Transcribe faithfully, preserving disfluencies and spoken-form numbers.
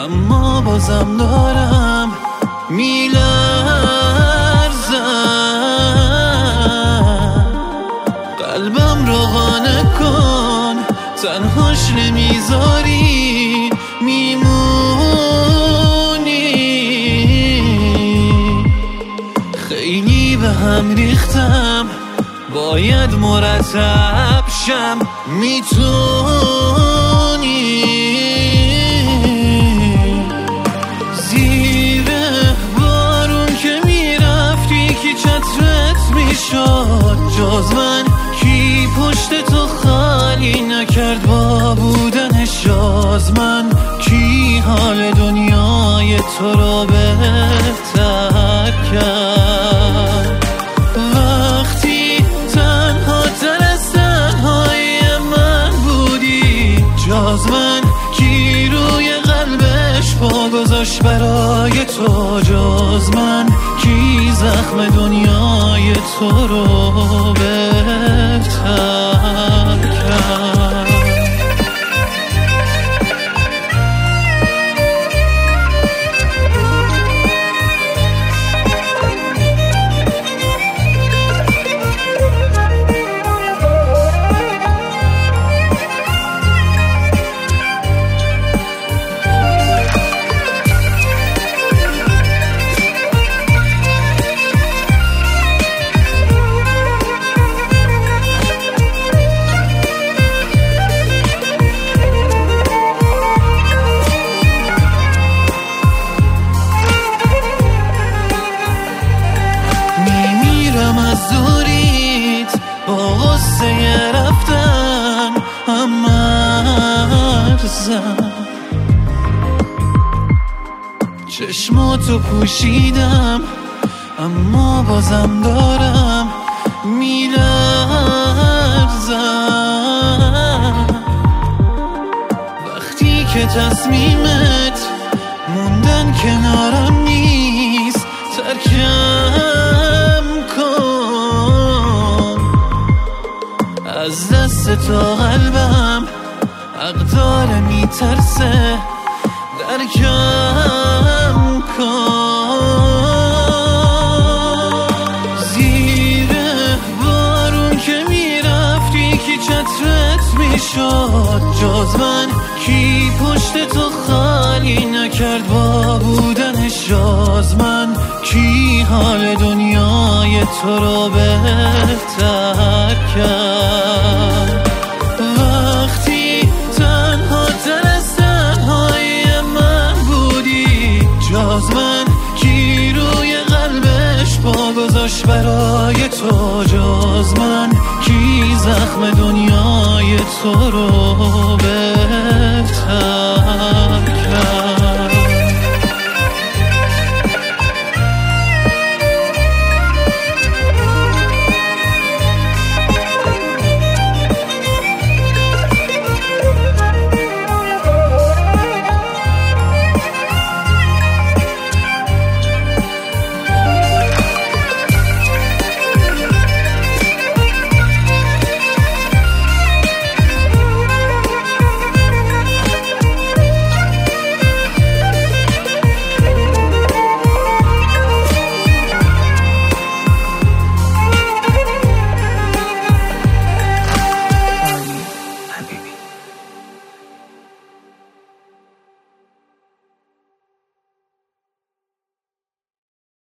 اما بازم دارم میلرزم. قلبم رو قانع کن، تنهاش نمیذاری میمونی. خیلی به هم ریختم، باید مرتب شم. میتونی زیر بارون که میرفتی کی چترت میشد جز من؟ کی پشت تو خالی نکرد با بودنش جز من؟ کی حال دنیای تو رو بهتر کرد وقتی تنها تر از تنهای من بودی جز من؟ کی روی قلبش پا گذاشت برای تو جز من؟ کی زخم دنیای تو رو بهتر کرد؟ از دوریت با غصه رفتن هم مرزم. چشماتو پوشیدم اما بازم دارم میلرزم. وقتی که تصمیمت موندن کنارم نیست ترکم کن. از دست تا قلبم اقدار میترسه درکم کن. زیر بارون که میرفتی کی چترت میشد جز من؟ کی پشت تو خالی نکرد با بودنش جز من؟ کی حال دنیای تو رو بهتر کرد وقتی تنها تر از تنهای من بودی جز من؟ کی روی قلبش پا گذاشت برای تو جز من؟ کی زخم دنیای تو رو بهتر